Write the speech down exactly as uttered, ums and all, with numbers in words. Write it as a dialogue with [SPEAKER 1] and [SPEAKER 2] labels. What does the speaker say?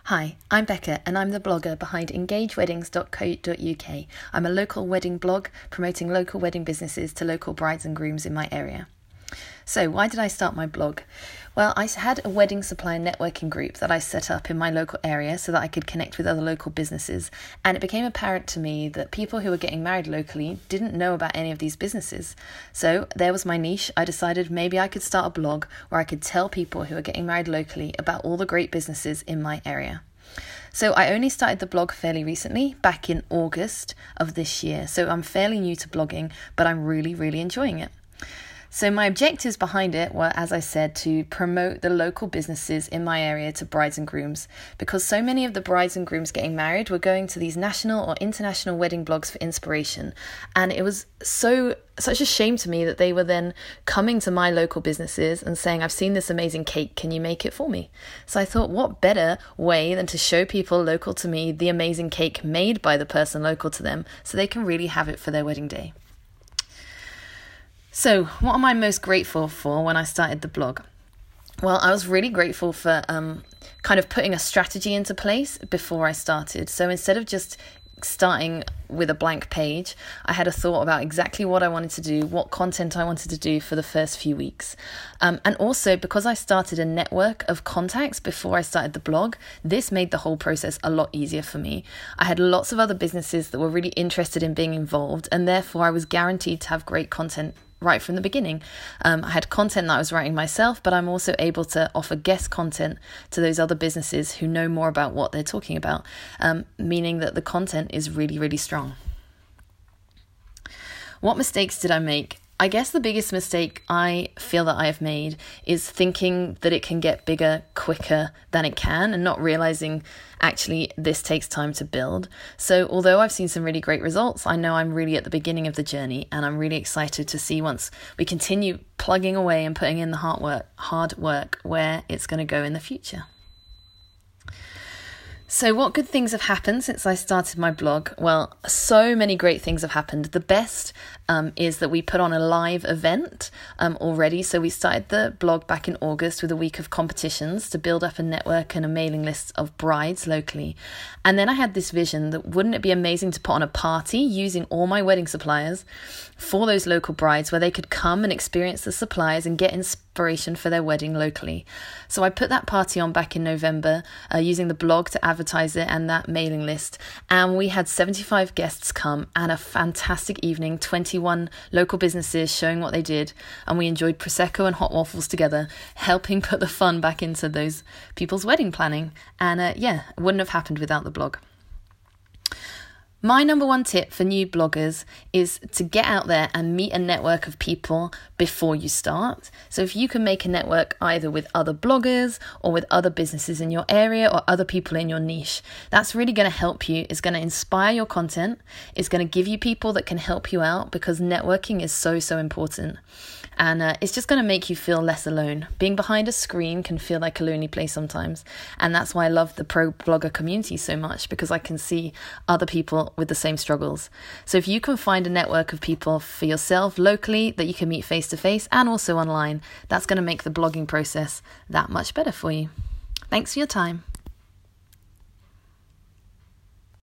[SPEAKER 1] Hi, I'm Becca and I'm the blogger behind engage weddings dot co dot uk. I'm a local wedding blog promoting local wedding businesses to local brides and grooms in my area. So why did I start my blog? Well, I had a wedding supplier networking group that I set up in my local area so that I could connect with other local businesses, and it became apparent to me that people who were getting married locally didn't know about any of these businesses. So there was my niche. I decided maybe I could start a blog where I could tell people who are getting married locally about all the great businesses in my area. So I only started the blog fairly recently, back in August of this year. So I'm fairly new to blogging, but I'm really, really enjoying it. So my objectives behind it were, as I said, to promote the local businesses in my area to brides and grooms, because so many of the brides and grooms getting married were going to these national or international wedding blogs for inspiration. And it was so such a shame to me that they were then coming to my local businesses and saying, I've seen this amazing cake, can you make it for me? So I thought, what better way than to show people local to me the amazing cake made by the person local to them so they can really have it for their wedding day. So what am I most grateful for when I started the blog? Well, I was really grateful for um, kind of putting a strategy into place before I started. So instead of just starting with a blank page, I had a thought about exactly what I wanted to do, what content I wanted to do for the first few weeks. Um, and also because I started a network of contacts before I started the blog, this made the whole process a lot easier for me. I had lots of other businesses that were really interested in being involved, and therefore I was guaranteed to have great content right from the beginning. Um, I had content that I was writing myself, but I'm also able to offer guest content to those other businesses who know more about what they're talking about, um, meaning that the content is really, really strong. What mistakes did I make? I guess the biggest mistake I feel that I have made is thinking that it can get bigger quicker than it can and not realizing actually this takes time to build. So although I've seen some really great results, I know I'm really at the beginning of the journey, and I'm really excited to see once we continue plugging away and putting in the hard work, hard work where it's going to go in the future. So what good things have happened since I started my blog? Well, so many great things have happened. The best um, is that we put on a live event um, already. So we started the blog back in August with a week of competitions to build up a network and a mailing list of brides locally. And then I had this vision that wouldn't it be amazing to put on a party using all my wedding suppliers for those local brides where they could come and experience the suppliers and get inspiration for their wedding locally. So I put that party on back in November uh, using the blog to advertise it and that mailing list, and we had seventy-five guests come and a fantastic evening, twenty-one local businesses showing what they did, and we enjoyed Prosecco and hot waffles together, helping put the fun back into those people's wedding planning. And uh, yeah, it wouldn't have happened without the blog. My number one tip for new bloggers is to get out there and meet a network of people before you start. So if you can make a network either with other bloggers or with other businesses in your area or other people in your niche, that's really going to help you. It's going to inspire your content. It's going to give you people that can help you out, because networking is so, so important. And uh, it's just going to make you feel less alone. Being behind a screen can feel like a lonely place sometimes. And that's why I love the pro blogger community so much, because I can see other people with the same struggles. So if you can find a network of people for yourself locally that you can meet face to face and also online, that's going to make the blogging process that much better for you. Thanks for your time.